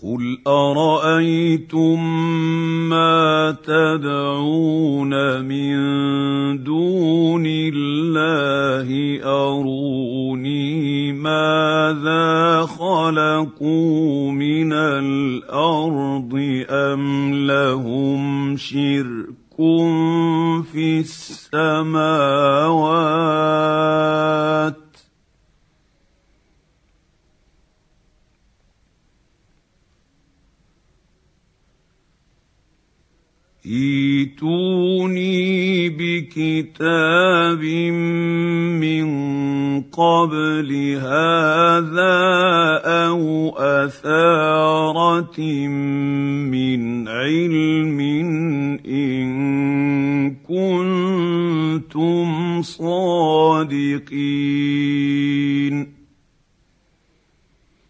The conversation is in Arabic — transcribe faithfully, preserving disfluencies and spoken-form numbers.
قل أرأيتم ما تدعون من دون الله أروني ماذا خلقوا من الأرض أم لهم شرك في السماوات ائتوني بكتاب من قبل هذا أو أثارة من علم إن كنتم صادقين.